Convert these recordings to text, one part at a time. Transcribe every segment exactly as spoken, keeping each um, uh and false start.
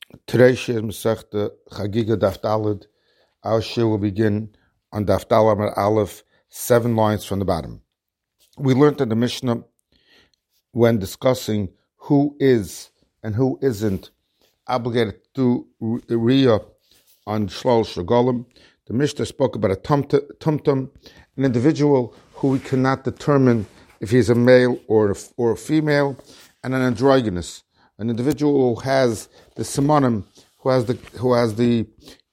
Today's Shir Masechta Chagiga Daf Daled. Our Shir will begin on Daf Daled Aleph, seven lines from the bottom. We learned in the Mishnah when discussing who is and who isn't obligated to do Riyah on Shlol Shagolim. The Mishnah spoke about a tumtum, an individual who we cannot determine if he's a male or a, or a female, and an androgynous, an individual who has the simonim, who has the who has the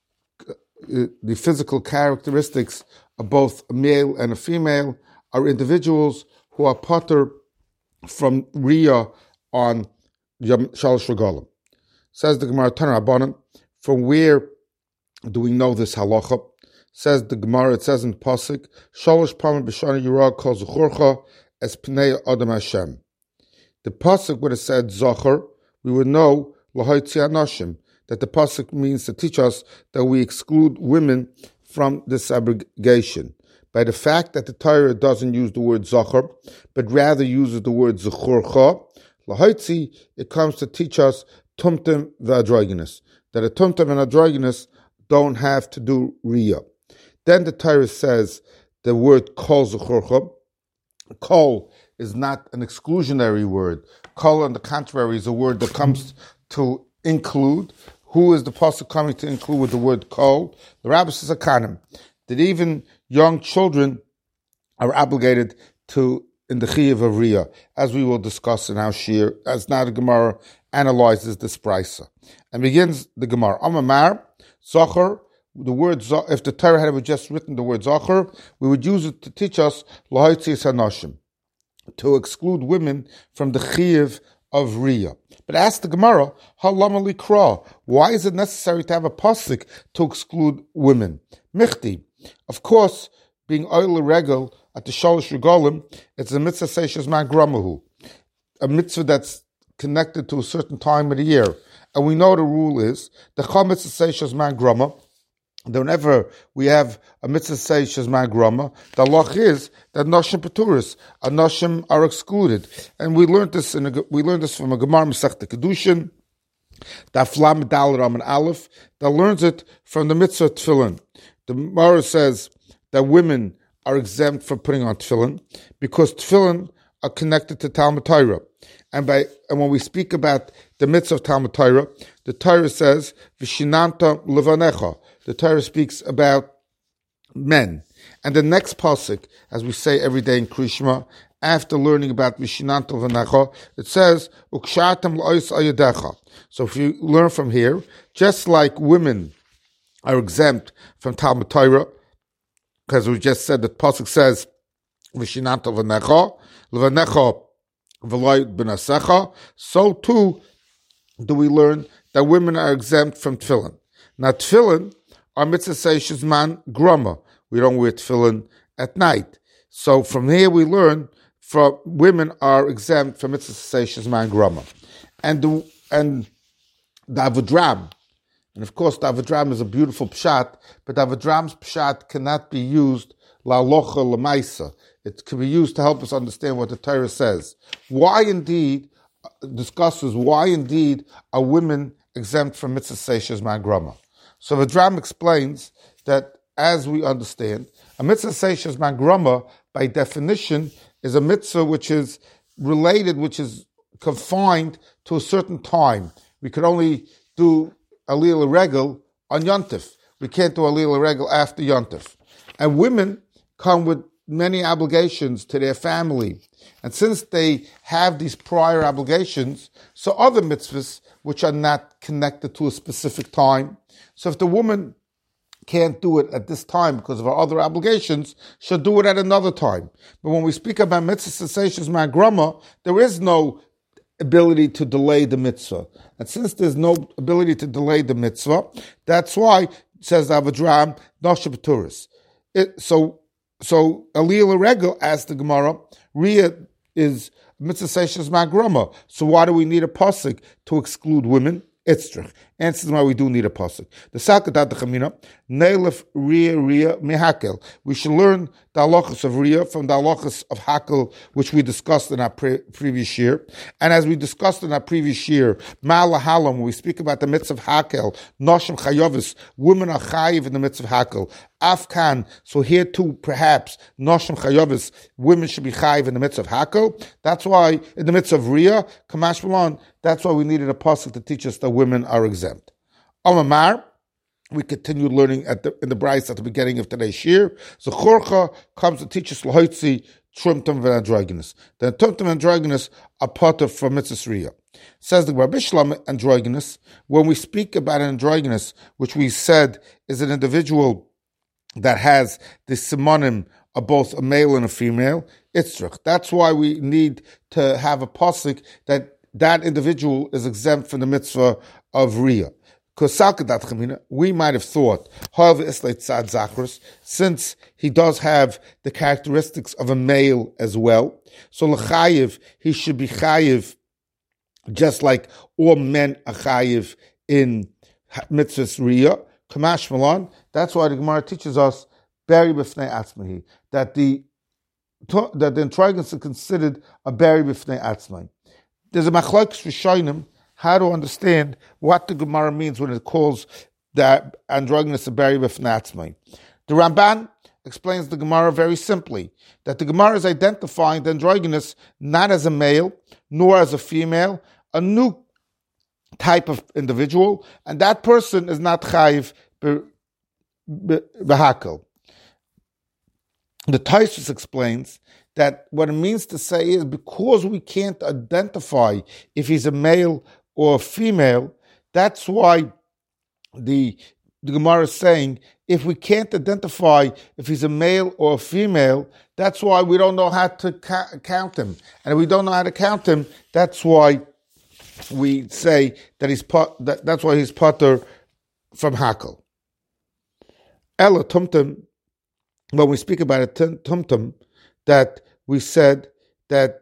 uh, the physical characteristics of both a male and a female, are individuals who are potter from Riyah on Yom Shal Shagolim. Says the Gemara Tana Rabbanan, from where do we know this halacha? Says the Gemara, it says in Pasuk, Shalosh Pamim B'Shana Yirah Kol Zechorcha Es Pnei Adam Hashem. The Pasuk would have said Zachar, we would know Lahaitzi Anashim, that the Pasuk means to teach us that we exclude women from this abrogation. By the fact that the Torah doesn't use the word Zachar, but rather uses the word Zechorcha, Lahaitzi, it comes to teach us Tumtum v'Androgynous, that a Tumtum and Androgynous don't have to do Riyah. Then the Torah says the word Kol Zechorcha. Kol is not an exclusionary word. Kol, on the contrary, is a word that comes to include. Who is the pasuk coming to include with the word kol? The Rabbi says akanim, that even young children are obligated to in the chiyuv of Riyah, as we will discuss in our shir, as now the Gemara analyzes this brisa. And begins the Gemara. Amamar, Zachar, the word, if the Torah had just written the word Zachar, we would use it to teach us Lahaitzi Sanashim, to exclude women from the chiyuv of Riyah. But ask the Gemara, Halama Likra, why is it necessary to have a pasuk to exclude women? Michti, of course, being oil regel at the Shalosh Regalim, it's a mitzvah seishes man gramahu, a mitzvah that's connected to a certain time of the year. And we know the rule is, the chal mitzvah seishes man grama, whenever we have a mitzvah say shezman grama, the halach is that noshim peturis, and noshim are excluded, and we learned this in a, we learned this from a Gemara Masechta Kedushin, Daf Lamed Daled Amud Aleph, that learns it from the mitzvah tefillin. The Gemara says that women are exempt from putting on tefillin because tefillin are connected to Talmud Torah, and by and when we speak about the mitzvah of Talmud Torah, the Torah says v'shinanta levanecha. The Torah speaks about men. And the next pasuk, as we say every day in Krishma, after learning about Vishinanto V'necha, it says, Ukshatem l'ois ayadecha. So if you learn from here, just like women are exempt from Talmud Torah, because we just said that pasuk says, Vishinanto V'necha, L'v'necha v'loy b'nasecha, so too do we learn that women are exempt from tefillin. Now tefillin, our mitzvah says shizman grama. We don't wear tefillin at night. So from here we learn from women are exempt from mitzvah say shizman grama. And the and the Avodram, and of course the Avodram is a beautiful pshat, but the Avodram's pshat cannot be used la locha lemaisa. It can be used to help us understand what the Torah says. Why indeed discusses why indeed are women exempt from mitzvah say shizman grama. So the Dram explains that, as we understand, a mitzvah seishes man grama, by definition, is a mitzvah which is related, which is confined to a certain time. We could only do Alil Regel on Yontif. We can't do Alil Regel after Yontif. And women come with many obligations to their family. And since they have these prior obligations, so other mitzvahs which are not connected to a specific time. So if the woman can't do it at this time because of her other obligations, she'll do it at another time. But when we speak about mitzvah sensations man grama, there is no ability to delay the mitzvah. And since there's no ability to delay the mitzvah, that's why it says Avodram Noshe B'turis. So so Aliyah Regel asked the Gemara, Riyah is mitzvah seishes man grama. So why do we need a pasuk to exclude women? itzrich. Answers why we do need a pasuk. The Salkadat Chamina, Neilef Ria Ria Mihakel. We should learn the halachas of Ria from the halachas of Hakel, which we discussed in our pre- previous year. And as we discussed in our previous year, Ma'ala Halam, when we speak about the mitzvah of Hakel, Noshim Chayovis, women are chayiv in the mitzvah of Hakel. Afkan, so here too, perhaps, Noshim Chayovis, women should be chayiv in the mitzvah of Hakel. That's why, in the mitzvah of Ria, Kamash Malon, that's why we needed a pasuk to teach us that women are exempt. Amamar, we continued learning at the, in the Bryce at the beginning of today's shir. Zechorcha comes to teach us Lahoitzi, Trumtum Androgynous. The Trumtum Androgynous are part of from Mitzvah Ria. Says the Rabbi Shlam androgynous, when we speak about an androgynous, which we said is an individual that has the simonim of both a male and a female, itzrich. That's why we need to have a pasuk that that individual is exempt from the mitzvah of Ria. We might have thought, since he does have the characteristics of a male as well, so l'chayiv, he should be chayiv just like all men are chayiv in mitzvahs Ria. Kamash Malon, that's why the Gemara teaches us, beri b'fnei atzmahi, that the that the intriguance is considered a beri b'fnei atzmahi. There's a machlokes rishonim how to understand what the Gemara means when it calls the androgynous a beri b'fnei atzmahi. The Ramban explains the Gemara very simply, that the Gemara is identifying the androgynous not as a male, nor as a female, a new type of individual, and that person is not chayiv b'hakel. The Tosfos explains that what it means to say is because we can't identify if he's a male or a female, that's why the, the Gemara is saying if we can't identify if he's a male or a female, that's why we don't know how to ca- count him. And if we don't know how to count him, that's why we say that he's part, that, that's why he's pater from Hakel. Ella Tumtum, when we speak about it, Tumtum, that we said that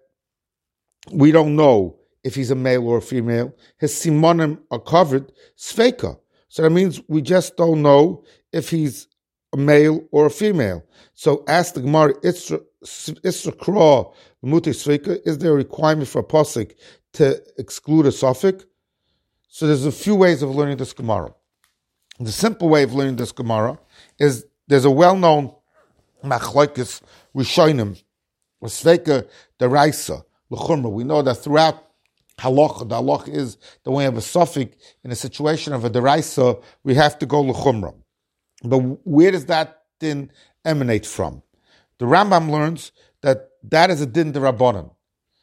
we don't know if he's a male or a female. His simonim are covered, sveika. So that means we just don't know if he's a male or a female. So ask the Gemara, Isra Kra, Muti Sveika, is there a requirement for a pasuk to exclude a suffix? So there's a few ways of learning this Gemara. The simple way of learning this Gemara is there's a well-known machlokes rishonim, Sveika deraisa, l'chumra. We know that throughout halacha, the halacha is that when we have a suffix in a situation of a deraisa, we have to go l'chumra. But where does that din emanate from? The Rambam learns that that is a din derabanan.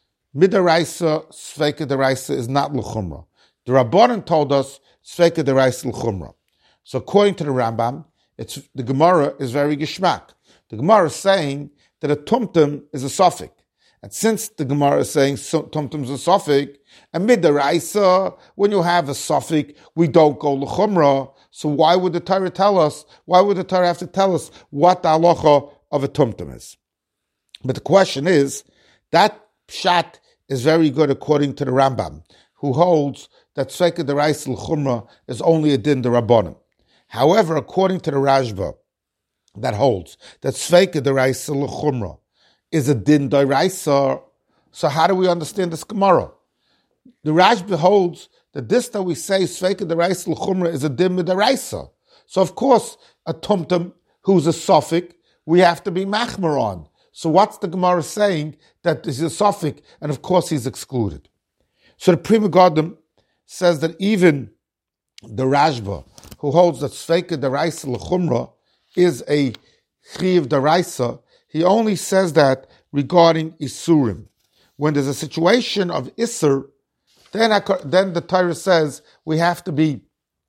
Midaraisa, sveika deraisa is not l'chumra. The Rabbanan told us sveika deraisa l'chumra. So according to the Rambam, it's the Gemara is very geshmak. The Gemara is saying that a tumtum is a suffix. And since the Gemara is saying tumtum is a suffix, and midaraisa, when you have a suffix, we don't go l'chumra. So why would the Torah tell us, why would the Torah have to tell us what the halacha of a tumtum is? But the question is, that pshat is very good according to the Rambam, who holds that sveika deraisa l'chumra is only a din d'rabbanan. However, according to the Rashba, that holds that sveika deraisa l'chumra is a din d'oraisa. So how do we understand this Gemara? The Rashba holds that this that we say sveika deraisa l'chumra is a din d'oraisa. So of course, a tumtum who's a suffix, we have to be machmer on. So what's the Gemara saying? That this is a suffix, and of course he's excluded. So the Pri Megadim says that even the Rashba, who holds that sveika deraisa l'chumra is a chiyuv deraisa, he only says that regarding isurim. When there's a situation of isur, then then the Torah says we have to be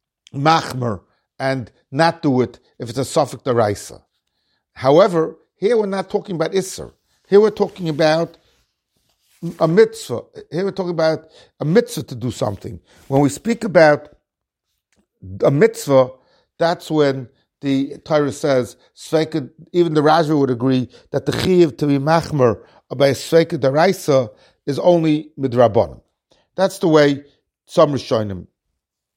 machmer and not do it if it's a suffix deraisa. However, here we're not talking about isur. Here we're talking about a mitzvah. Here we're talking about a mitzvah to do something. When we speak about a mitzvah, that's when the Torah says, Sveika, even the Rashba would agree that the chiyuv to be machmer by a sveika deraisa is only midrabanan. That's the way some Rishonim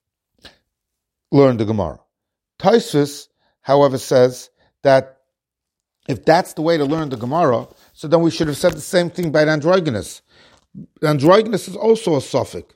learn the Gemara. Tosfos, however, says that if that's the way to learn the Gemara, so then we should have said the same thing by the androgynous. The androgynous is also a suffix.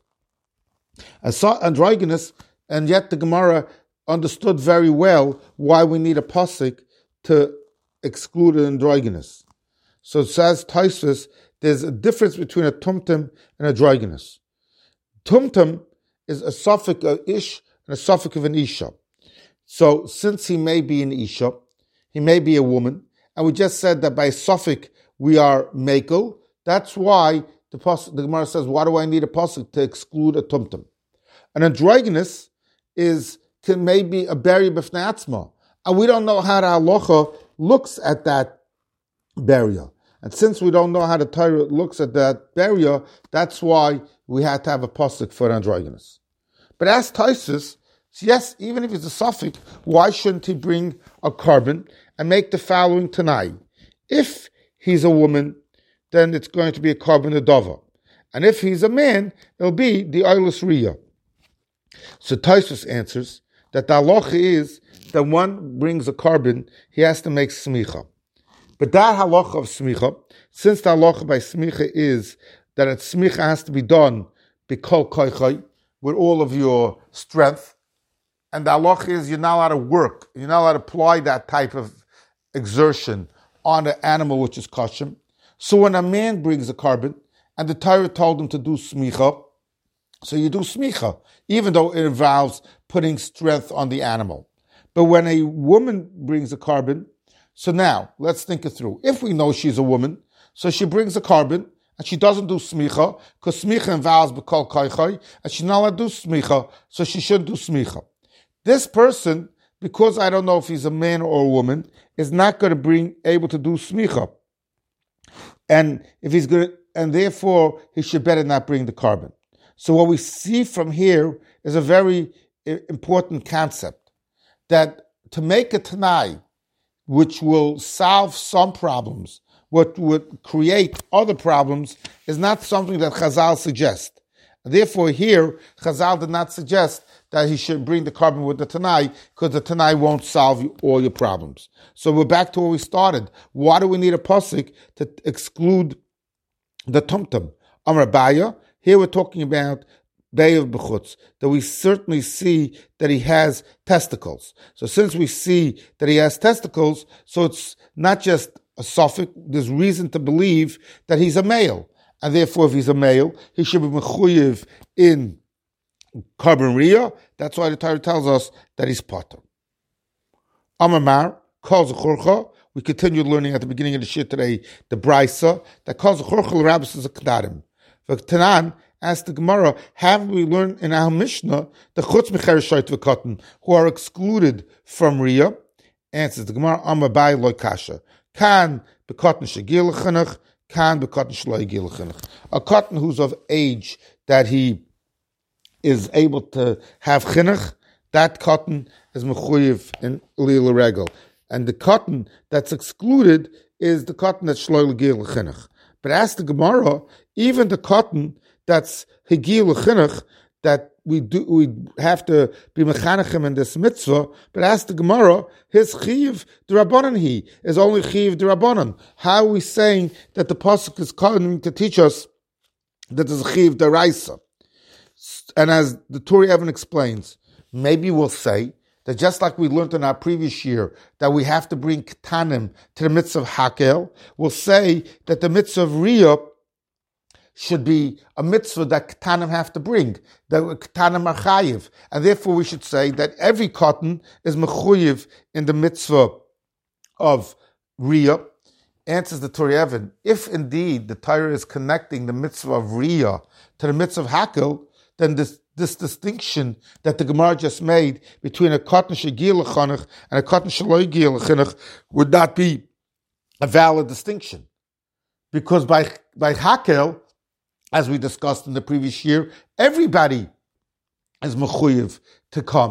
A so- androgynous, and yet the Gemara understood very well why we need a pasuk to exclude an androgynous. So it says Tosfos, there's a difference between a tumtum and a androgynous. Tumtum is a suffix of ish and a suffix of an isha. So since he may be an isha, he may be a woman, and we just said that by suffix we are mekel. That's why the, pasuk, the Gemara says, why do I need a pasuk to exclude a tumtum? An androgynous is can maybe a beri b'fnei atzma, and we don't know how the halacha looks at that burial. And since we don't know how the Torah looks at that burial, that's why we had to have a pasuk for androgynous. But as Tosfos, yes, even if it's a suffix, why shouldn't he bring a carbon and make the following tanai? If he's a woman, then it's going to be a carbon adova. And if he's a man, it'll be the oilus riyah. So Tosfos answers that the halacha is that one brings a carbon, he has to make smicha. But that halacha of smicha, since the halacha by smicha is that a smicha has to be done b'kol koichai, with all of your strength, and the halacha is you're not allowed to work, you're not allowed to apply that type of exertion on an animal which is kosher. So when a man brings a carbon, and the Torah told him to do smicha, so you do smicha, even though it involves putting strength on the animal. But when a woman brings a carbon, so now, let's think it through. If we know she's a woman, so she brings a carbon, and she doesn't do smicha, because smicha involves b'kol koichai, and she's not allowed to do smicha, so she shouldn't do smicha. This person, because I don't know if he's a man or a woman, is not going to bring able to do smicha. And if he's going to, and therefore he should better not bring the carbon. So what we see from here is a very important concept, that to make a tanai, which will solve some problems, what would create other problems, is not something that Chazal suggests. Therefore, here, Chazal did not suggest that he should bring the carbon with the Tanai, because the Tanai won't solve you, all your problems. So we're back to where we started. Why do we need a pasuk to exclude the tumtum? Amar Abaya, here we're talking about Be'ev B'chutz, that we certainly see that he has testicles. So since we see that he has testicles, so it's not just a suffix, there's reason to believe that he's a male. And therefore, if he's a male, he should be mechuyev in carbon riyah. That's why the Torah tells us that he's potter. Amar calls a churcha. We continued learning at the beginning of the shir today the brisa that calls a churcha l'rabbis is a k'darim. V'tanan asked the Gemara, have we learned in our Mishnah the chutz mecheres shoyt v'katan who are excluded from riyah? Answers the Gemara, Amar Bai loy kasha kan b'katan shegil l'chanach. Kan b'katan shlo yigil l'chanach. A cotton who's of age that he is able to have chinuch, that cotton is mechuyev in lila regel. And the cotton that's excluded is the cotton that's shlo yigil l'chanach. But as the Gemara, even the cotton that's higil l'chanach, that we do, we have to be mechanechim in this mitzvah, but as the Gemara, his chiv d'Rabbanan he is only chiv d'Rabbanan. How are we saying that the pasuk is coming to teach us that there's a chiv d'Raisa? And as the Turi Evan explains, maybe we'll say that just like we learned in our previous year that we have to bring ketanim to the mitzvah of hakel, we'll say that the mitzvah of riyah should be a mitzvah that ketanim have to bring, that ketanim are chayiv, and therefore we should say that every cotton is mechuyev in the mitzvah of riyah. Answers the Turi Evan, if indeed the Torah is connecting the mitzvah of riyah to the mitzvah of hakel, then this this distinction that the Gemara just made between a cotton shegil l'chanach and a cotton shelo yigil l'chanach would not be a valid distinction, because by by hakel, as we discussed in the previous year, everybody is mechuyev to come.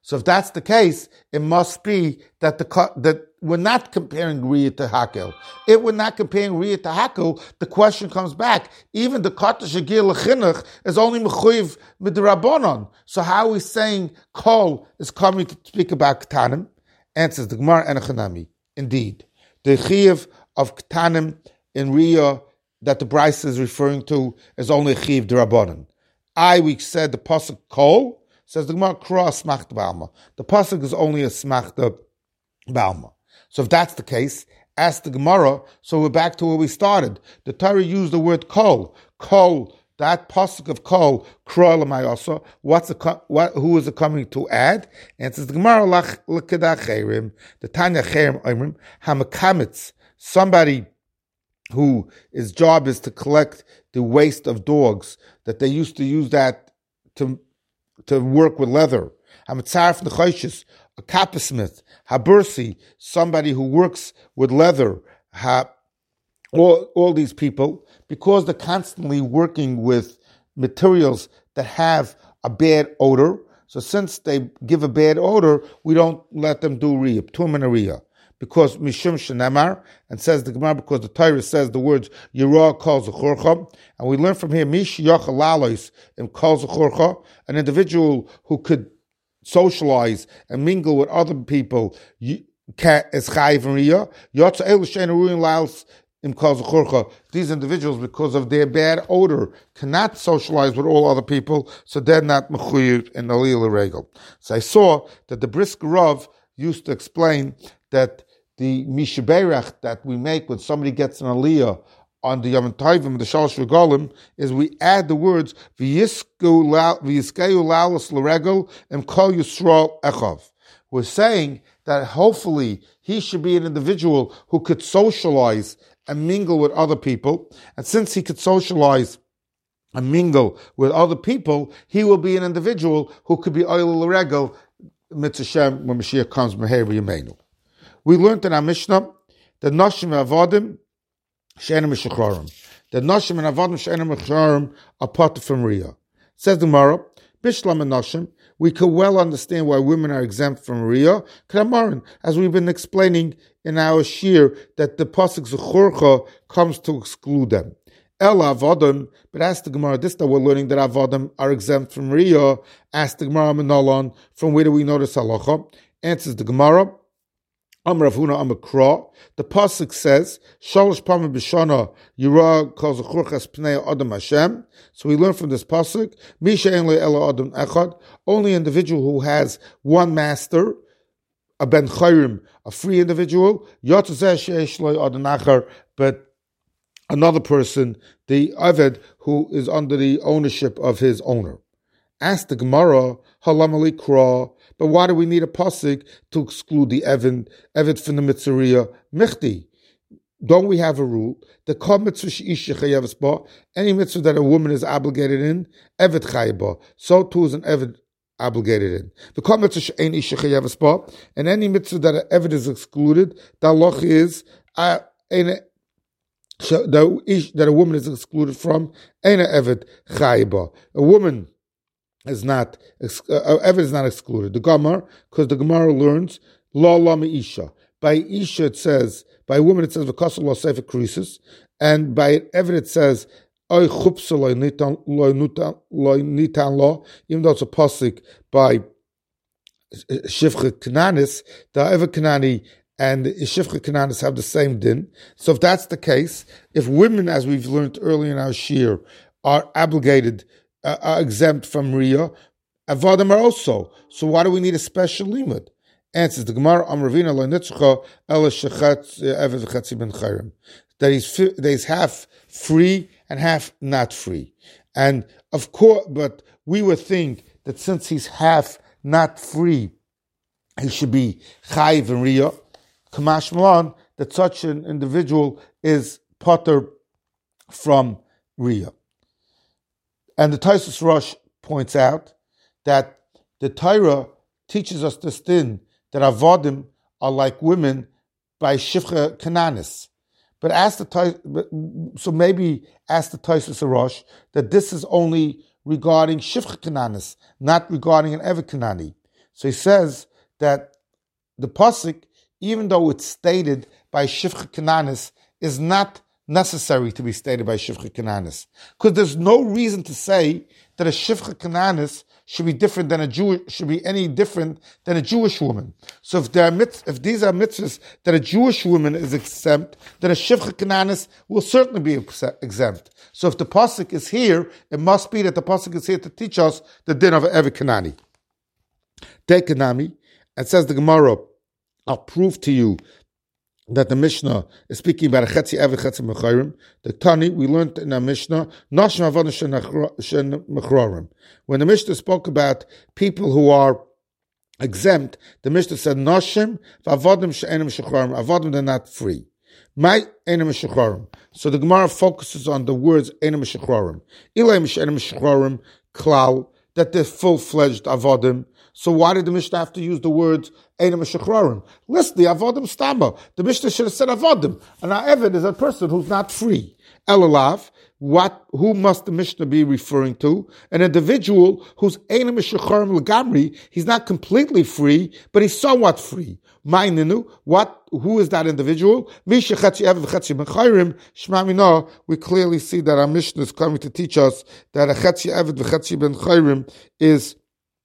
So if that's the case, it must be that the that we're not comparing Riyah to Hakel. If we're not comparing Riyah to Hakel, the question comes back. Even the Kata Shagir L'Chinuch is only Mechuyev Midrabanon. So how are we saying Kol is coming to speak about Ketanim? Answers the Gemara and Chanami. Indeed, the Chiyuv of Ketanim in Riyah that the Brisa is referring to is only a Chiyuv D'Rabbanan. I, we said the Pasuk Kol, says the Gemara, Kra Smachta B'Alma. The Pasuk is only a Smachta B'Alma. So if that's the case, ask the Gemara, so we're back to where we started. The Torah used the word Kol. Kol, that Pasuk of Kol, Kra L'Mayasa, what's the, what, who is it coming to add? And it says the Gemara, L'Kedah Cherim, the Tanya Cherim Oimrim, Hamakamitz, somebody who his job is to collect the waste of dogs, that they used to use that to to work with leather. Hamatzarf Nechoshes, a coppersmith. Habursi, somebody who works with leather. Ha, all, all these people, because they're constantly working with materials that have a bad odor, so since they give a bad odor, we don't let them do Riyah, Ptum and Riyah. Because Mishum Shenamar, and says the Gemara, because the Torah says the words Yirah Kol Zechorcha, and we learn from here Mish Yachal Lalois in Kol Zechorcha, an individual who could socialize and mingle with other people is Chayiv and Riyah. Yotza Elu Shein Ruin Laos in Kol Zechorcha. These individuals, because of their bad odor, cannot socialize with all other people, so they're not mechuyev in Aliyah Regel. So I saw that the Brisker Rav used to explain that the Mishaberach that we make when somebody gets an aliyah on the Yom Tovim, the Shalosh Regalim, is we add the words V'yiskeu lalas l'regel and kol Yisrael echav. We're saying that hopefully he should be an individual who could socialize and mingle with other people, and since he could socialize and mingle with other people, he will be an individual who could be oil l'regel mitzvah when Mashiach comes meher v'yameinu. We learned in our Mishnah that Noshim Avodim She'enim Mishachorim. That Noshim and Avodim She'enim Mishachorim are part of Riyah. Says the Gemara, Bishlam and Noshim, we can well understand why women are exempt from Riyah. Kramarin, as we've been explaining in our shir, that the pasuk Zechorcha comes to exclude them. El Avodim, but ask the Gemara, this that we're learning that Avodim are exempt from Riyah. Ask the Gemara Menolon, from where do we know this halacha? Answers the Gemara, Amar Avuna Amar Kra. The pasuk says, Shalosh Pamim B'Shana Yirah Kol Zechorchas Pnei Adam Hashem. So we learn from this pasuk, Misha Ein Le Ela Adam Echad, only individual who has one master, a ben chayrim, a free individual, Yotzeh Sheish Lo Adam Achar, but another person, the Aved, who is under the ownership of his owner. Ask the Gemara, Halam Ali Kra, but why do we need a pasuk to exclude the Evid, Evid from the Mitzvah Michti? Don't we have a rule? The Kol Mitzvah She'isha Chayavas Ba, any mitzvah that a woman is obligated in, Evid Chayba, so too is an Evid obligated in. The Kol Mitzvah She'ein Isha Chayavas Ba, and any mitzvah that an Evid is excluded, the halach is, uh, that a woman is excluded from, Eina Evid Chayba. A woman is not, uh, Evid is not excluded. The Gemara, because the Gemara learns, La La Isha. By Isha it says, by a woman it says, V'kasal La Sefer Krisis, and by Evid it says, Oy Chupsa Lo Nitan Lo, even though it's a pasuk by Shifcha Kananis, the Evid Kanani and Shifcha Kananis have the same din. So if that's the case, if women, as we've learned earlier in our shir, are obligated, uh, are exempt from Riyah, Avodim are also. So why do we need a special limit? Answers the Gemara, Amravina Lo Nitzcha Ela Shechatz Eved V'Chatzi Ben Chayrim. That he's, that he's half free and half not free. And of course, but we would think that since he's half not free, he should be Chayiv and Riyah. Kamash Malan, that such an individual is potter from Riyah. And the Taisus Rosh points out that the Torah teaches us this din, that Avodim are like women by Shifcha Kananis. But ask the so maybe ask the Taisus Rosh that this is only regarding Shifcha Kananis, not regarding an Eved Kanani. So he says that the pasuk, even though it's stated by Shivcha Kananis, is not necessary to be stated by Shivcha Kananis. Because there's no reason to say that a Shivcha Kananis should be different than a Jew, should be any different than a Jewish woman. So if there are mitz, if these are mitzvahs that a Jewish woman is exempt, then a Shivcha Kananis will certainly be exempt. So if the pasuk is here, it must be that the pasuk is here to teach us the din of Eved Kanani. Tekanami, it says the Gemara, I'll prove to you that the Mishnah is speaking about a Chetzi Eved Chetzi Mechorim. The Tani, we learned in our Mishnah, Nashim Avodah Shen Mechorim. When the Mishnah spoke about people who are exempt, the Mishnah said, Nashim V'avodim She'enim Shechorim. Avodim, they're not free. My Enim Shechorim. So the Gemara focuses on the words Enim Shechorim. Ilaim She'enim Shechorim, Klal, that they're full-fledged Avodim. So why did the Mishnah have to use the words Enim Shechorim? Listen, the Avodim Stama. The Mishnah should have said Avodim. And our Eved is a person who's not free. Elalav, what, who must the Mishnah be referring to? An individual who's Enim Shechorim Legamri, he's not completely free, but he's somewhat free. Ma'ininu, what, who is that individual? Misha Chetzi Eved Chetzi Mechorim, Shema Minah, we clearly see that our Mishnah is coming to teach us that a Chetzi Eved Chetzi Mechorim is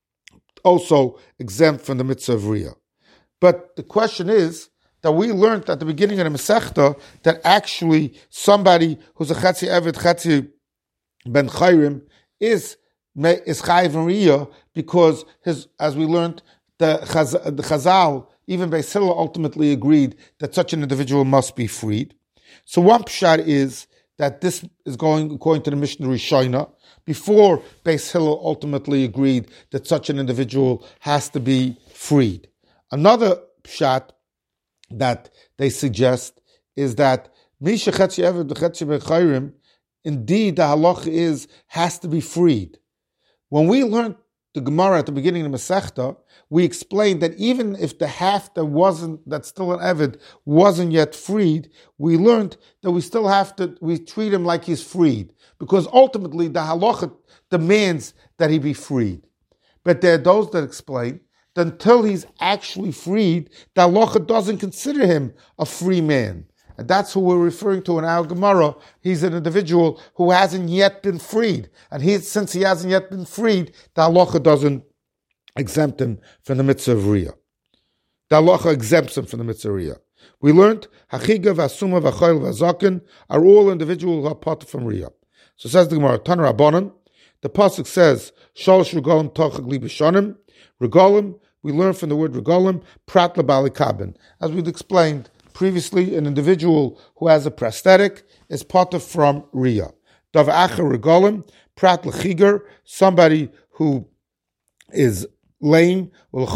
also exempt from the mitzvah of Riyah. But the question is that we learned at the beginning of the Masechta that actually somebody who's a Chetzi Eved Chetzi Ben Chayrim is is Chayiv in Riyah because his, as we learned, the, Chaz, the Chazal, even Beis Hillel ultimately agreed that such an individual must be freed. So one pshat is that this is going according to the Mishnah Rishona, before Beis Hillel ultimately agreed that such an individual has to be freed. Another pshat that they suggest is that Misha Chetzi Eved Chetzi Bechayrim, indeed the halacha is has to be freed. When we learned the Gemara at the beginning of the Masechta, we explained that even if the half that wasn't, that's still an Eved, wasn't yet freed, we learned that we still have to, we treat him like he's freed. Because ultimately the halacha demands that he be freed. But there are those that explain that until he's actually freed, the halacha doesn't consider him a free man. And that's who we're referring to in our Gemara. He's an individual who hasn't yet been freed. And he, since he hasn't yet been freed, the halacha doesn't exempt him from the mitzvah of Riyah. The halacha exempts him from the mitzvah of Riyah. We learned, Hachiga, Vasuma, Vachoil, Vazakin are all individuals who are part from Riyah. So says the Gemara, Tan Rabbanan, the pasuk says, Shalosh Regalim Tochag Li B'Shanim. Regalim, we learn from the word Regalim, Prat L'Bali Kabin. As we've explained previously, an individual who has a prosthetic is part of from Riyah. Dav Acher Regalim, Prat L'Chiger, somebody who is lame,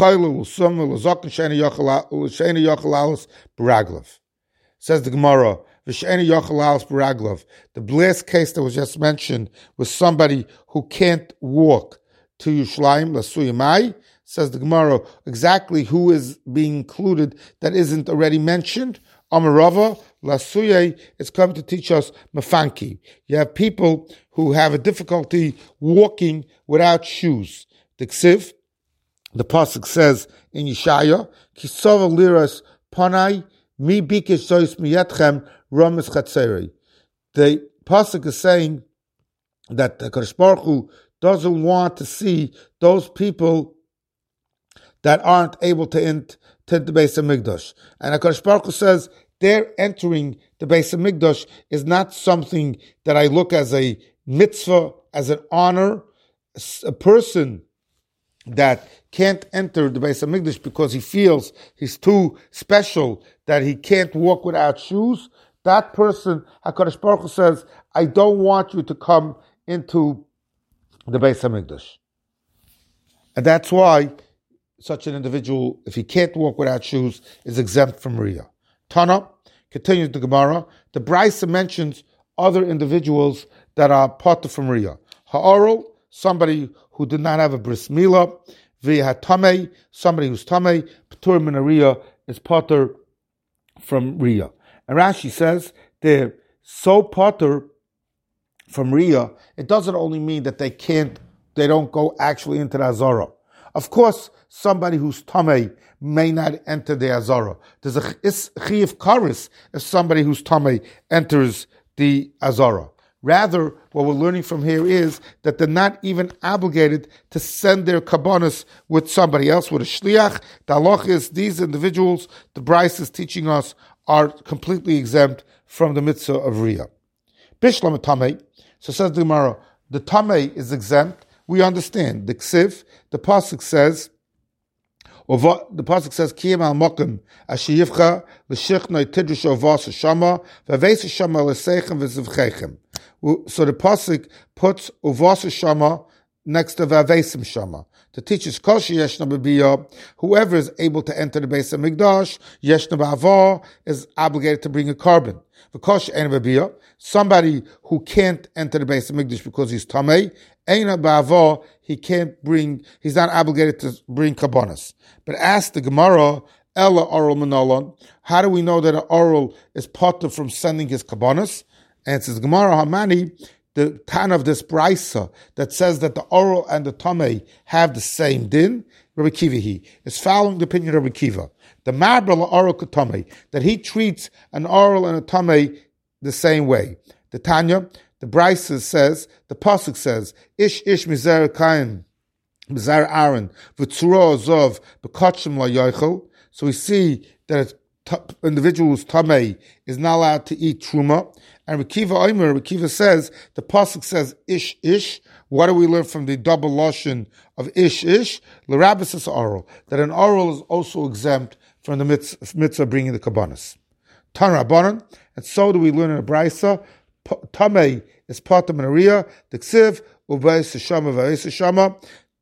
says the Gemara, the last case that was just mentioned was somebody who can't walk to Yerushalayim, Lasuyamai. Says the Gemara, exactly who is being included that isn't already mentioned. Amarava, Lasuye is coming to teach us Mafanki. You have people who have a difficulty walking without shoes. The Ksiv, the pasuk says in Yeshaya, Kisova liras panai mi bikish sois miyetchem ramis chatzeri. The pasuk is saying that the Kadosh Baruch Hu doesn't want to see those people that aren't able to enter the Beis HaMikdash. And HaKadosh Baruch Hu says their entering the Beis HaMikdash is not something that I look as a mitzvah, as an honor. A person that can't enter the Beis HaMikdash because he feels he's too special, that he can't walk without shoes, that person, HaKadosh Baruch Hu says, I don't want you to come into the Beis HaMikdash. And that's why such an individual, if he can't walk without shoes, is exempt from Riyah. Tana, continues the Gemara, the Brisa mentions other individuals that are part from Riyah. Ha'oral, somebody who did not have a bris milah, v'hatamei, somebody who's tamei, p'tur min Riyah, is potter from Riyah. And Rashi says they're so potter from Riyah, it doesn't only mean that they can't, they don't go actually into the Azara. Of course, somebody who's tamei may not enter the Azara. There's a chiyuv karis if somebody who's tamei enters the Azara. Rather, what we're learning from here is that they're not even obligated to send their kabbanas with somebody else, with a shliach. The halach is these individuals, the Bryce is teaching us, are completely exempt from the mitzvah of riyah. Bishlam tamei. So says the Gemara, the tamei is exempt. We understand. The ksiv, the pasuk says, the pasuk says, "Kiyam al mokim ashiyivcha l'shichna tidrush ovas shama v'veis shama l'seichem v'zivchechem." So the pasuk puts ovas shama next to v'aveisim shama to teach us kol sheyeshna b'biyah. Whoever is able to enter the Beis Hamikdash, yeshna b'avah, is obligated to bring a carbon. V'kol she'ein b'biyah, somebody who can't enter the Beis Hamikdash because he's tamei, eina b'avah, he can't bring, he's not obligated to bring kabbanas. But ask the Gemara, Ella oral manolan, how do we know that an oral is potter from sending his kabbanas? And it says Gemara Hamani, the tan of this brisa that says that the oral and the tamei have the same din, Rabbi Kiva he is following the opinion of Rabbi Kiva. The marbel oral katamei, that he treats an oral and a tamei the same way. The Tanya, the brisa says, the pasuk says, Ish ish mizer kain. Mizar Aaron, v'tzuro zov b'kotchem la yoichel. So we see that an individual who's tamei is not allowed to eat truma. And Rekiva Omer, Rekiva says, the pasuk says ish ish. What do we learn from the double lashon of ish ish? L'rabbis is oral, that an oral is also exempt from the mitzvah, mitzvah bringing the kabbanas. Tan Rabbanan, and so do we learn in a brisa. Tamei is patam and ariyah. The ksiv ubeis shama v'eis shama.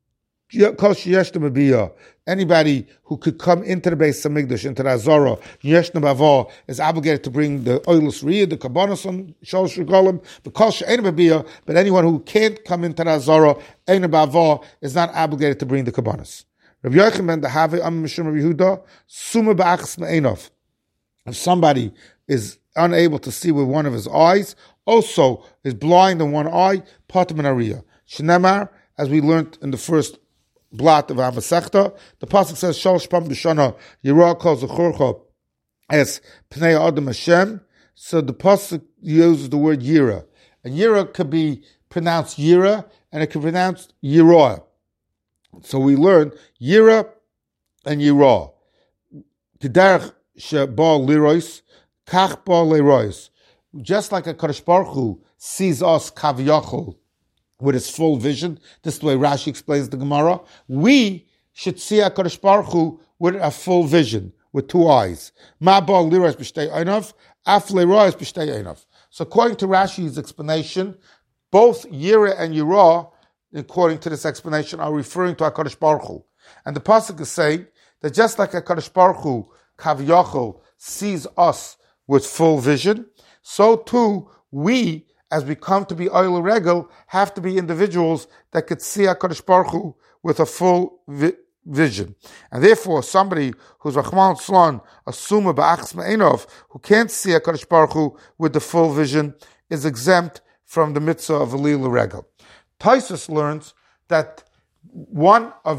Anybody who could come into the Beis Hamikdash, into the Azara, Yeshna Bava, is obligated to bring the oilus riyah, the kabbanas on Shalosh Regalim, because she'ein b'biyah, but anyone who can't come into the Azara, ein b'ava, is not obligated to bring the kabbanas. Rabbi Yochanan ben Dahave Am Mishum Rabbi Yehuda Suma ba'achs me'enov. If somebody is unable to see with one of his eyes, also is blind in one eye, patam and ariyah. Shnemar, as we learned in the first blot of Avasechta, the pasuk says, Shalosh pam b'shana Yirah calls the churcha as Pnei Adam Hashem. So the pasuk uses the word Yira, and Yira could be pronounced Yira, and it could be pronounced Yirah. So we learn Yira and Yirah. Kedarech shebal lirois, kach bal lirois. Just like a Kadosh Baruch Hu sees us kaviyachol with his full vision, this is the way Rashi explains the Gemara, we should see HaKadosh Baruch Hu with a full vision, with two eyes. Ma bal lirois b'shtei einav, af lirois b'shtei einav. So according to Rashi's explanation, both Yira and Yirah, according to this explanation, are referring to HaKadosh Baruch Hu. And the pasuk is saying that just like HaKadosh Baruch Hu, kaviyachol, sees us with full vision, so too we, as we come to be Oil Regel, have to be individuals that could see HaKadosh Baruch Hu with a full vi- vision. And therefore, somebody who's Rachman Tzlan, a Suma Ba'achs Me'enov, who can't see HaKadosh Baruch Hu with the full vision, is exempt from the mitzvah of Oil Regel. Taisus learns that one of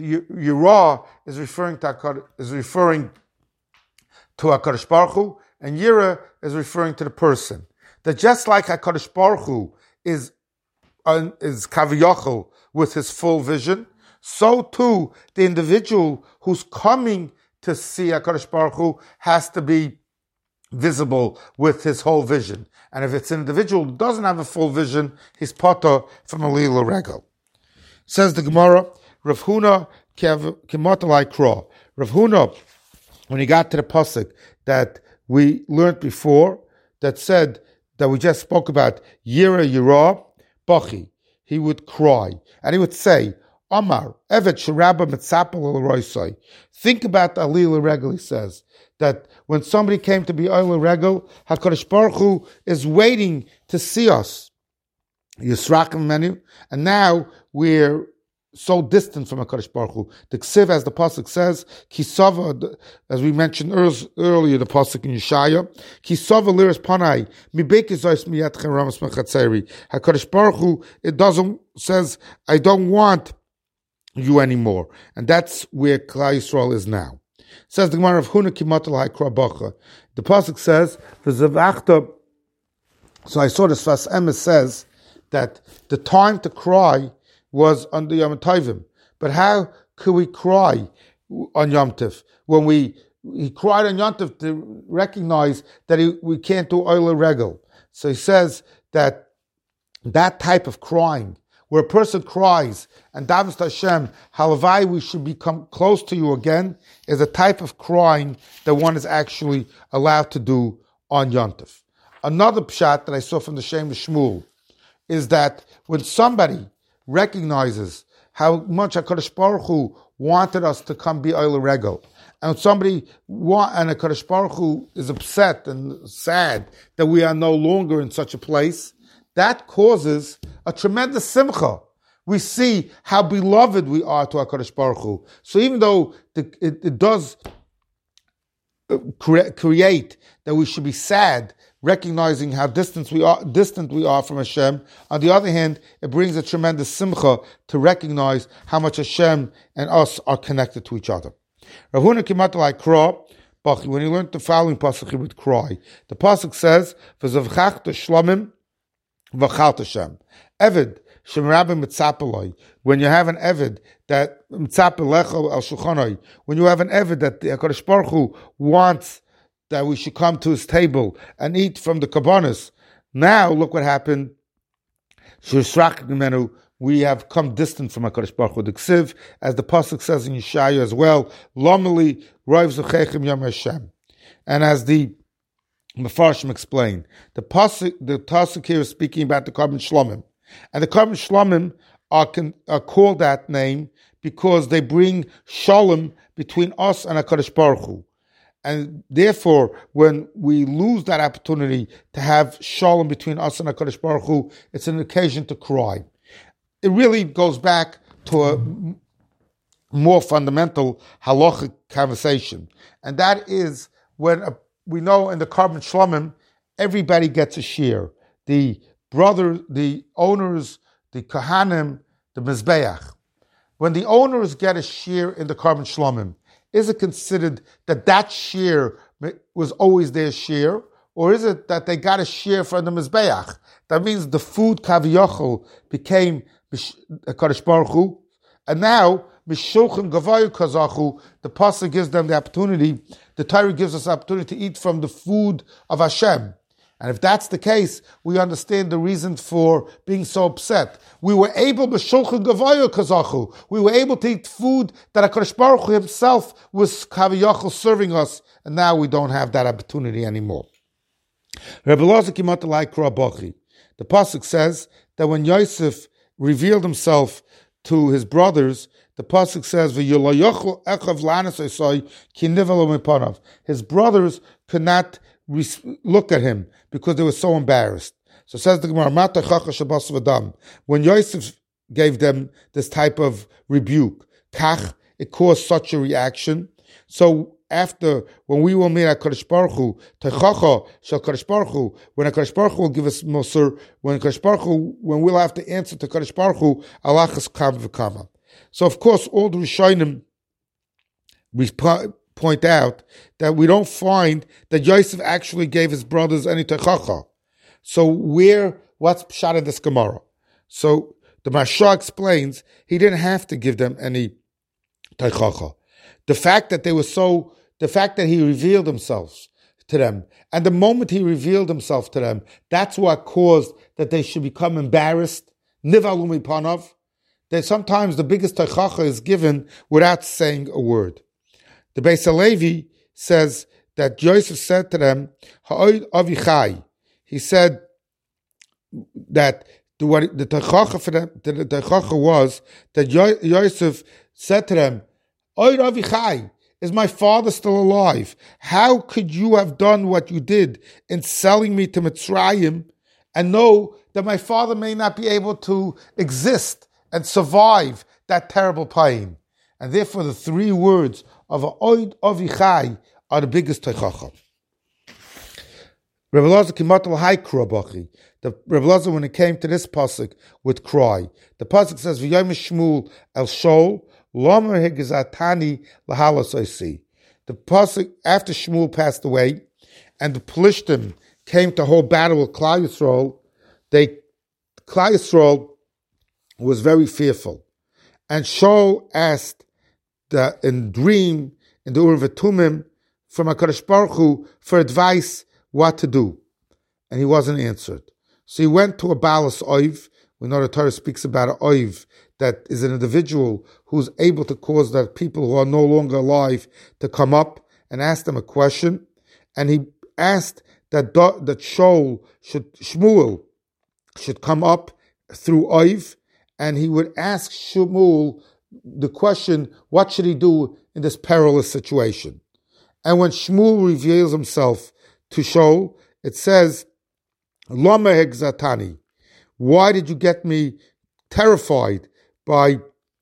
Yirah is referring to HaKadosh, is referring to HaKadosh Baruch Hu, and Yira is referring to the person. That just like HaKadosh Baruch Hu is, uh, is kaviyachol with his full vision, so too the individual who's coming to see HaKadosh Baruch Hu has to be visible with his whole vision. And if it's an individual who doesn't have a full vision, he's potter from a lila regel. Says the Gemara, Rav Huna kemotalai kra. Rav Huna, when he got to the pasuk that we learned before, that said, that we just spoke about, Yira Yirah, Bachi, he would cry. And he would say, Amar, Evet Sharabba Mitzapel Roisai. Think about the Alila Regel, he says, that when somebody came to be Alila Regel, HaKadosh Baruch Hu is waiting to see us. Yisrakim menu, and now we're so distant from HaKadosh Baruch Hu. The Ksiv, as the Pasuk says, Kisava, as we mentioned earlier, the Pasuk in Yeshaya, Kisava liris panai, mibekizos miyatchem ramas mechatzeri. HaKadosh Baruch Hu, it doesn't, says, I don't want you anymore. And that's where Klal Yisrael is now. Says the Gemara of Huna Kimatal Haikra Bacha. The pasuk says, "V'zavachta." So I saw the Sfas Emes says that the time to cry was on the Yom Tovim. But how could we cry on Yom Tov when we he cried on Yom Tov to recognize that he, we can't do Oila Regel? So he says that that type of crying, where a person cries and davens to Hashem, halavai, we should become close to you again, is a type of crying that one is actually allowed to do on Yom Tov. Another pshat that I saw from the Shem Shmuel is that when somebody recognizes how much HaKadosh Baruch Hu wanted us to come be Oila Regel, and somebody want, and HaKadosh Baruch Hu is upset and sad that we are no longer in such a place, that causes a tremendous simcha. We see how beloved we are to HaKadosh Baruch Hu. So even though the, it, it does cre- create that we should be sad, recognizing how distant we are, distant we are from Hashem, on the other hand, it brings a tremendous simcha to recognize how much Hashem and us are connected to each other. Rav Huna Kimatal Haikra Bacha, when he learned the following pasuk, he would cry. The pasuk says, "V'zavchachta shlomim v'chalt Hashem." Eved shemrabim mitzapeloi. When you have an eved that mitzapelecha al shulchanoi, when you have an eved that the HaKadosh Baruch Hu wants that we should come to his table and eat from the kabbanis. Now look what happened. We have come distant from HaKadosh Baruch Hu. The Ksiv, as the pasuk says in Yeshaya as well, Lomeli roiv zechechem yom Hashem. And as the Mefarshim explain, the pasuk, the pasuk here is speaking about the Karban Shlomim, and the Karban Shlomim are, con, are called that name because they bring shalom between us and HaKadosh Baruch Hu. And therefore, when we lose that opportunity to have shalom between us and HaKadosh Baruch Hu, it's an occasion to cry. It really goes back to a more fundamental halachic conversation. And that is when a, we know in the Karban Shlomim, everybody gets a share. The brothers, the owners, the Kohanim, the Mizbeach. When the owners get a share in the Karban Shlomim, is it considered that that share was always their share? Or is it that they got a share from the Mizbeach? That means the food Kaviyachol became HaKadosh Baruch Hu. And now, Mishulchan Gavayu Kazachu, the Pasuk gives them the opportunity, the Torah gives us the opportunity to eat from the food of Hashem. And if that's the case, we understand the reason for being so upset. We were able, Mishulchan Gavayu Kazachu, we were able to eat food that HaKadosh Baruch Hu himself was Kaviyachol serving us, and now we don't have that opportunity anymore. Rebbe Loza Kimatal Haikra Bacha. The Pasuk says that when Yosef revealed himself to his brothers, the pasuk says, his brothers could not look at him because they were so embarrassed. So it says the Gemara, when Yosef gave them this type of rebuke, it caused such a reaction. So after, when we will meet HaKadosh Baruch Hu, Techacha shel HaKadosh Baruch Hu, when HaKadosh Baruch Hu will give us Musar, when HaKadosh Baruch Hu, when we'll have to answer to HaKadosh Baruch Hu, Alachas Kam v'Kama. So of course, all the Rishonim point out that we don't find that Yosef actually gave his brothers any Techacha. So where, what's Pshat in this Gemara? So the Maharsha explains, he didn't have to give them any Techacha. The fact that they were so, the fact that he revealed himself to them, and the moment he revealed himself to them, that's what caused that they should become embarrassed. Nivalumi panav. That sometimes the biggest teichacha is given without saying a word. The Beis Halevi says that Joseph said to them, Ha'oid avichai. He said that the, what the teichacha for them, the, the teichacha was that Yo, Joseph said to them, Oid avichai, is my father still alive? How could you have done what you did in selling me to Mitzrayim and know that my father may not be able to exist and survive that terrible pain? And therefore the three words of Oid avichai are the biggest teichacha. Rebbe Elazar kimatel hai krabachi. The Rebbe Elazar, when it came to this pasuk, would cry. The pasuk says, "V'yom Shmuel el Shol lomer hegizatani lahalos osi." The pasuk after Shmuel passed away, and the Pelishtim came to hold battle with Klal Yisrael. They Klal Yisrael was very fearful, and Shaul asked the, in dream in the Urim V'Tumim from HaKadosh Baruch Hu for advice what to do, and he wasn't answered. So he went to a Baalas Oiv. We know the Torah speaks about an Oiv that is an individual who's able to cause that people who are no longer alive to come up and ask them a question, and he asked that that Shaul should Shmuel should come up through Oiv, and he would ask Shmuel the question, what should he do in this perilous situation? And when Shmuel reveals himself to Shaul, it says, Lama hegzatani. Why did you get me terrified by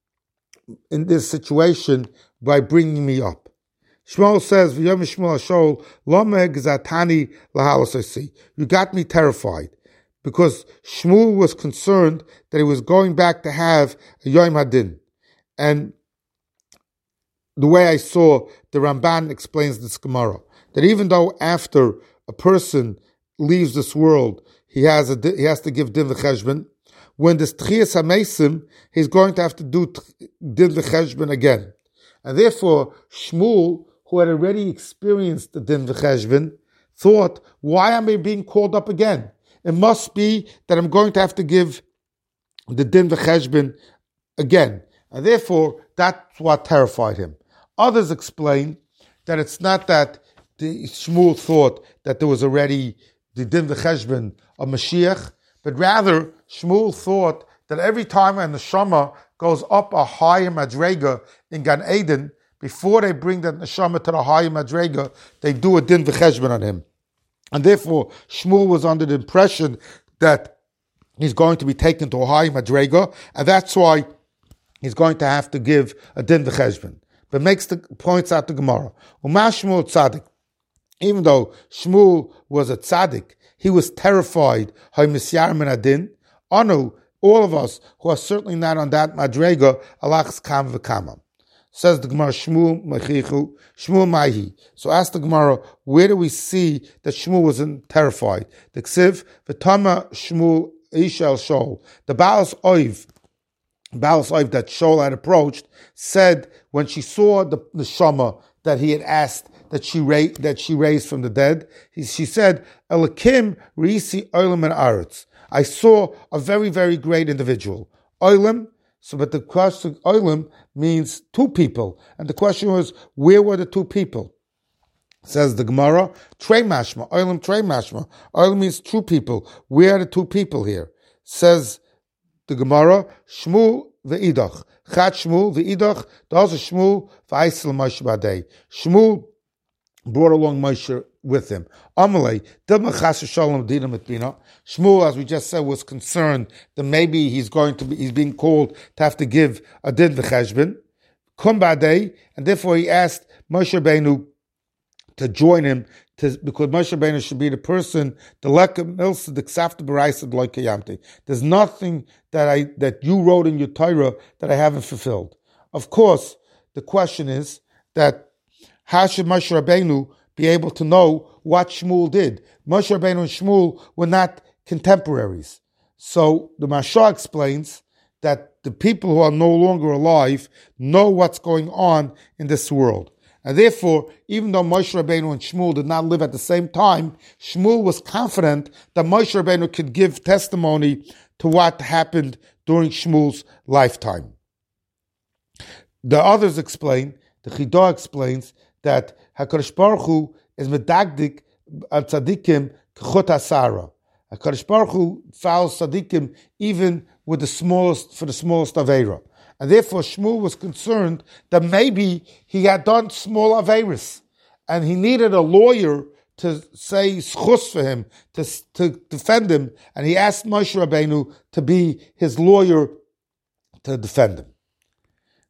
in this situation by bringing me up? Shmuel says, V'yom Shmuel Shaul Lama hegzatani lahalos. You got me terrified because Shmuel was concerned that he was going back to have a Yom Hadin. And the way I saw, the Ramban explains this Gemara, that even though after a person leaves this world, he has a he has to give din v'cheshbon, when this Tchias HaMesim, he's going to have to do din v'cheshbon again. And therefore, Shmuel, who had already experienced the din v'cheshbon, thought, why am I being called up again? It must be that I'm going to have to give the din v'cheshbon again. And therefore, that's what terrified him. Others explain that it's not that the Shmuel thought that there was already the din v'cheshbon of Mashiach, but rather Shmuel thought that every time a neshama goes up a higher madrega in Gan Eden, before they bring that neshama to the higher madrega, they do a din v'cheshbon on him. And therefore, Shmuel was under the impression that he's going to be taken to a higher madrega, and that's why he's going to have to give a din v'cheshbon. But makes the points out the Gemara. Uma Shmuel tzaddik. Even though Shmuel was a tzaddik, he was terrified. Hay misyar min adin. Anu, all of us who are certainly not on that madrega, alachs kam v'kama. Says the Gemara, Shmuel mechichu, Shmuel maihi. So ask the Gemara, where do we see that Shmuel wasn't terrified? The ksiv v'tama Shmuel ishal Shaul. The Baalas Oiv. Baalas Oiv that Shaul had approached said when she saw the neshama that he had asked that she ra- that she raised from the dead, he, she said, Elikim Risi Olam and Aretz. I saw a very, very great individual. Olam, so but the question Olam means two people. And the question was, where were the two people? Says the Gemara, Trei Mashma, Olam Trei Mashma. Olam means two people. Where are the two people here? Says the Gemara, Shmuel ve'idach. Chat Shmuel ve'idach, das is Shmuel ve'aisel Moshe b'adei. Shmuel brought along Moshe with him. Amalei, Shmuel, as we just said, was concerned that maybe he's going to be, he's being called to have to give a din v'cheshbon. Kum b'adei, and therefore he asked Moshe Rabbeinu to join him, to, because Moshe Rabbeinu should be the person, the lekem milsa the ksafta b'raisa d'loikayamte. There's nothing that I that you wrote in your Torah that I haven't fulfilled. Of course, the question is that how should Moshe Rabbeinu be able to know what Shmuel did? Moshe Rabbeinu and Shmuel were not contemporaries. So the Mashah explains that the people who are no longer alive know what's going on in this world. And therefore, even though Moshe Rabbeinu and Shmuel did not live at the same time, Shmuel was confident that Moshe Rabbeinu could give testimony to what happened during Shmuel's lifetime. The others explain, the Chidah explains, that HaKadosh Baruch Hu is medagdik al tzadikim k'chut asara. HaKadosh Baruch Hu fouls tzadikim even with the smallest, for the smallest aveira. And therefore Shmuel was concerned that maybe he had done small aveiros, and he needed a lawyer to say schus for him, to, to defend him, and he asked Moshe Rabbeinu to be his lawyer to defend him.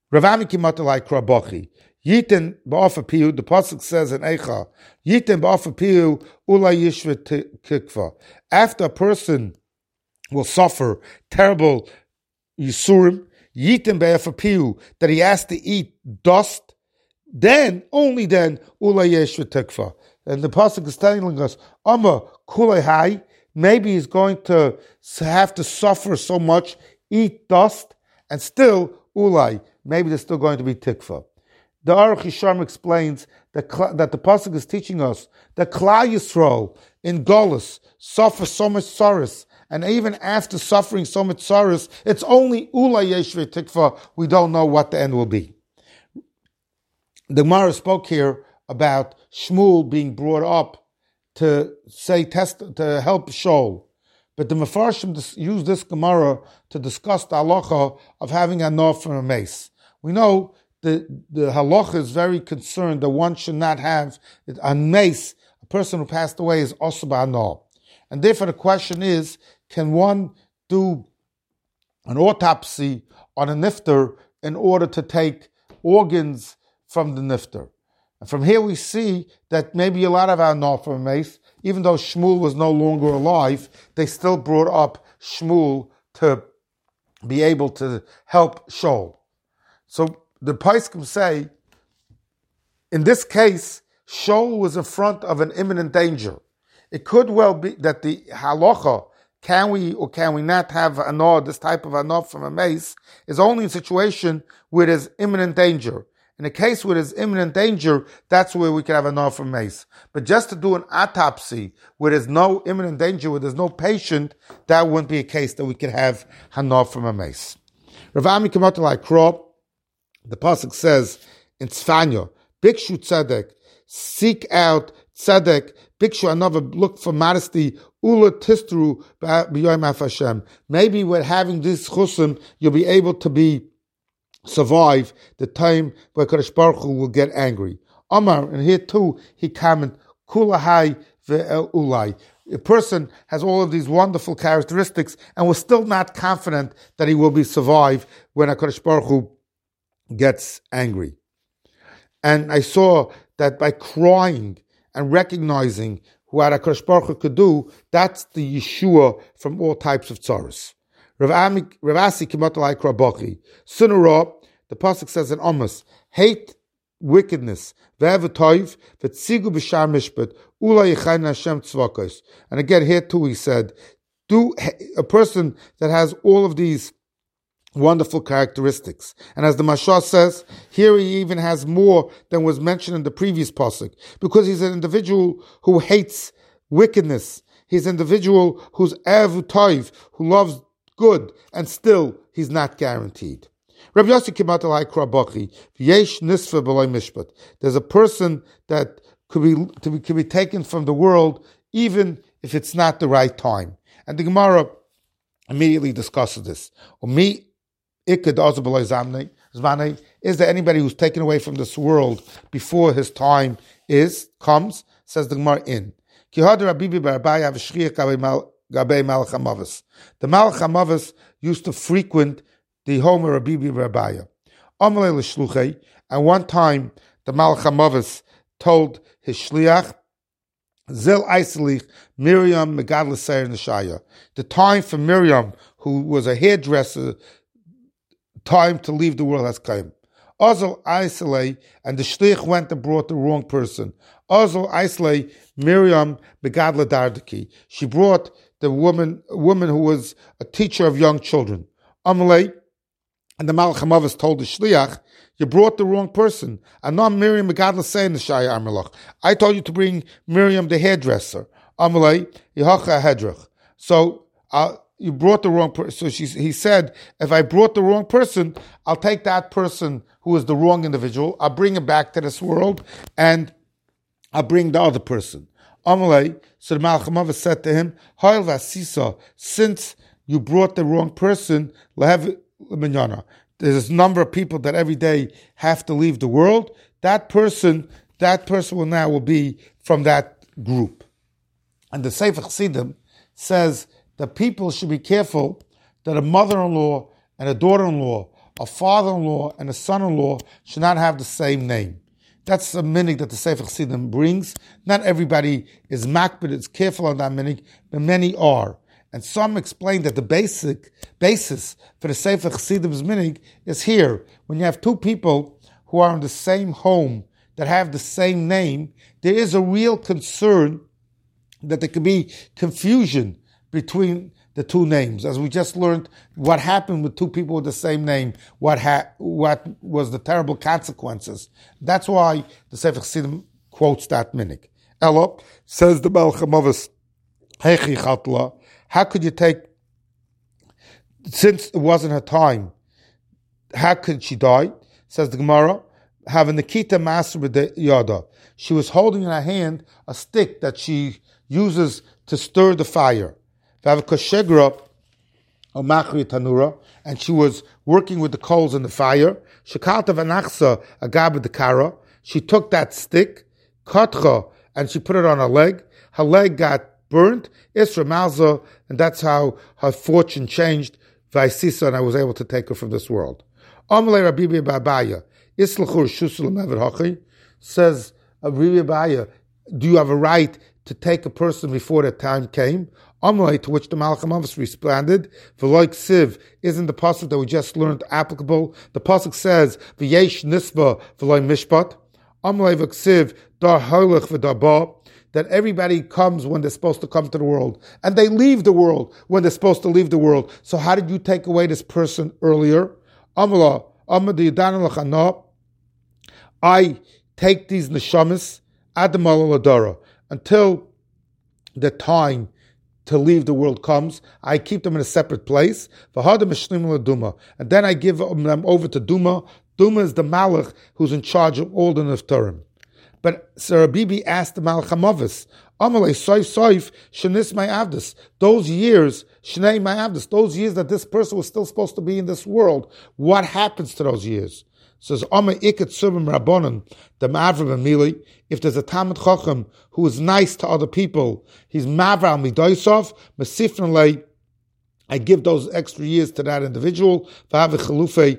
Ravami kimatalai krabochi. Yitin ba'ofa piu, the pasuk says in Eicha, Yitin ba'ofa piu ula yishva kikva. After a person will suffer terrible yisurim, Yitin ba'ofa piu, that he has to eat dust, then, only then, ula yishva tikva. And the pasuk is telling us, Amma kulei hai, maybe he's going to have to suffer so much, eat dust, and still, ulai, maybe there's still going to be tikva. The Aruch Yisharm explains that, that the pasuk is teaching us that Klal Yisrael in Golus suffer so much sorrows, and even after suffering so much sorrows, it's only ulai yeshve tikva. We don't know what the end will be. The Gemara spoke here about Shmuel being brought up to say test to help Shaul, but the Mefarshim use this Gemara to discuss the halacha of having a nor from a mace. We know the the halacha is very concerned that one should not have a mace. A person who passed away is also a nor, and therefore the question is: can one do an autopsy on a nifter in order to take organs from the nifter? And from here we see that maybe a lot of our nor from a mace, even though Shmuel was no longer alive, they still brought up Shmuel to be able to help Shaul. So the Paiskim say, in this case, Shaul was in front of an imminent danger. It could well be that the halacha, can we or can we not have a nor, this type of a nor from a mace, is only in a situation where there's imminent danger. In a case where there's imminent danger, that's where we can have a nor from mace. But just to do an autopsy where there's no imminent danger, where there's no patient, that wouldn't be a case that we could have a nor from a mace. Rav Ami Kamotalai Krop, the pasuk says in Tzfanya, Bikshu Tzedek, seek out Tzedek, Bikshu another, look for modesty, Ula Tistru b'yoyim af Hashem. Maybe with having this chusim, you'll be able to be survive the time where Kadosh Baruch Hu will get angry. Amar, and here too, he comment, Kula hai ve'el ulai. A person has all of these wonderful characteristics and was still not confident that he will be survived when Kadosh Baruch Hu gets angry. And I saw that by crying and recognizing what HaKadosh Baruch Hu could do, that's the Yeshua from all types of tzaros. Rav Asi Kimatalai Krabochi. Sunura, the pasuk says in Amos, hate wickedness, ve'evatoiv, ve'tzigu b'shar mishpat, ula yichayin Hashem tzvakos. And again, here too he said, do a person that has all of these wonderful characteristics. And as the Mashal says, here he even has more than was mentioned in the previous pasuk, because he's an individual who hates wickedness. He's an individual who's evatoiv, who loves good, and still he's not guaranteed. Rabbi Yossi Kimatalai Krabachi, Yesh Nisfa B'loi Mishpat. There's a person that could be to be could be taken from the world even if it's not the right time. And the Gemara immediately discusses this. Umi Ikad Oz B'loi Zamnei Zmanei. Is there anybody who's taken away from this world before his time is comes? Says the Gemara in. Kihad Rabbi Barabaya V'Shriach Gabei Malach HaMavos. The Malach HaMavos used to frequent the home of Rabbi Barabaya. Amalei L'Shluchei, and one time the Malach HaMavos told his shliach, Zil Eiselich Miriam Megad L'Seir Neshaya. The time for Miriam, who was a hairdresser, time to leave the world has come. Ozil Eiselei, and the shliach went and brought the wrong person. Ozil Eiselei Miriam Megad L'Dardaki. She brought the woman, a woman who was a teacher of young children. Amalei, and the Malach HaMavos told the shliach, you brought the wrong person. Anam Miriam Megad L'Seir Neshaya Amalach. I told you to bring Miriam the hairdresser. Amalei Yehacha Hedrach. So uh, you brought the wrong person. So she, he said, if I brought the wrong person, I'll take that person who is the wrong individual. I'll bring him back to this world, and I'll bring the other person. Amalei. So the Malach HaMavos said to him, Hoil Vasisa, since you brought the wrong person, Lehev L'Minyana. There's a number of people that every day have to leave the world. That person, that person will now will be from that group. And the Sefer Chassidim says that people should be careful that a mother-in-law and a daughter-in-law a father-in-law and a son-in-law should not have the same name. That's a minig that the Sefer Chassidim brings. Not everybody is makbid, is careful on that minig, but many are. And some explain that the basic basis for the Sefer Chassidim's minig is here. When you have two people who are in the same home that have the same name, there is a real concern that there could be confusion between the two names. As we just learned what happened with two people with the same name, what ha- what was the terrible consequences. That's why the Sefer Chassidim quotes that minig. Elo, says the Baal Chamovas, Hechi Chatla, how could you take, since it wasn't her time, how could she die? Says the Gemara, having the Kita Master with the Yada. She was holding in her hand a stick that she uses to stir the fire. And she was working with the coals in the fire. She took that stick, katcha, and she put it on her leg. Her leg got burnt, Isra Malza, and that's how her fortune changed. Vaisisa, and I was able to take her from this world. Amalei Rabbi Babaya, Islachur Shusulam Eved Hachi, says Rabbi Babaya, do you have a right to take a person before the time came? Amalei, to which the Malach HaMavos responded, V'loik Siv, isn't the pasuk that we just learned applicable? The pasuk says, V'yesh Nisba V'loi Mishpat. Amalei V'ksiv Dar Holich V'dar Ba, that everybody comes when they're supposed to come to the world, and they leave the world when they're supposed to leave the world. So how did you take away this person earlier? Amala, Amadi Yadan Lachana, I take these neshamas Adamal Ladara until the time to leave the world comes. I keep them in a separate place. And then I give them over to Duma. Duma is the Malach who's in charge of all the Neftarim. But Sarah Bibi asked the Malach HaMavos, Amalei soif soif shenis my avdus. Those years, shnei my avdus, those years that this person was still supposed to be in this world, what happens to those years? Says Ama iket subim rabbonon the mavra b'mili. If there's a Talmid Chacham who is nice to other people, he's mavra midoisov mesifnei lei. I give those extra years to that individual. And this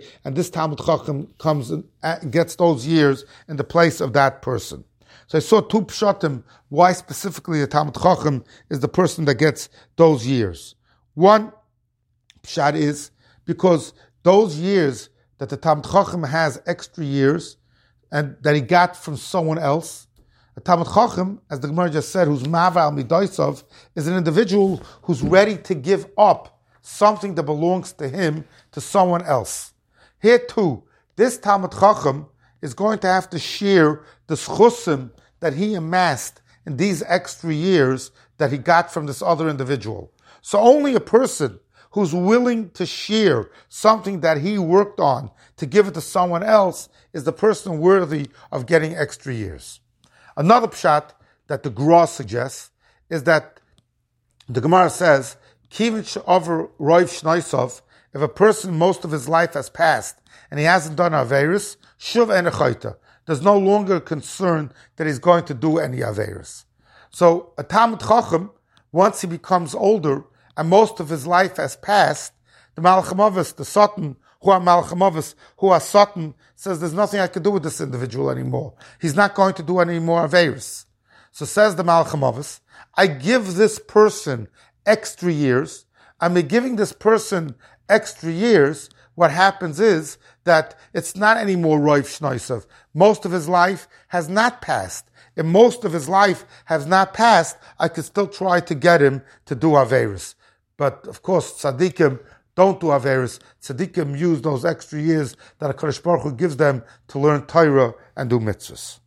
Talmid Chacham comes and gets those years in the place of that person. So I saw two pshatim why specifically a Talmid Chacham is the person that gets those years. One pshat is because those years that the Talmid Chacham has extra years and that he got from someone else. A Talmid Chacham, as the Gemara just said, who's Mava al Midaisov, is an individual who's ready to give up something that belongs to him to someone else. Here too, this Talmid Chacham is going to have to share the schusim that he amassed in these extra years that he got from this other individual. So only a person who's willing to share something that he worked on to give it to someone else is the person worthy of getting extra years. Another pshat that the Gra suggests is that the Gemara says, Kivich over Roiv Shnaisov, if a person most of his life has passed and he hasn't done Averis, Shuv en Echaita. There's no longer a concern that he's going to do any Averis. So a Talmid Chacham, once he becomes older and most of his life has passed, the Malach HaMavos, the Satan, who are Malach HaMavos, who are Satan, says there's nothing I can do with this individual anymore. He's not going to do any more Averis. So says the Malach HaMavos, I give this person extra years. I'm giving this person extra years. What happens is that it's not anymore Roiv Shnoisav. Most of his life has not passed. If most of his life has not passed, I could still try to get him to do Averis. But of course, tzaddikim don't do Averis. Tzaddikim use those extra years that HaKadosh Baruch Hu gives them to learn Torah and do mitzvahs.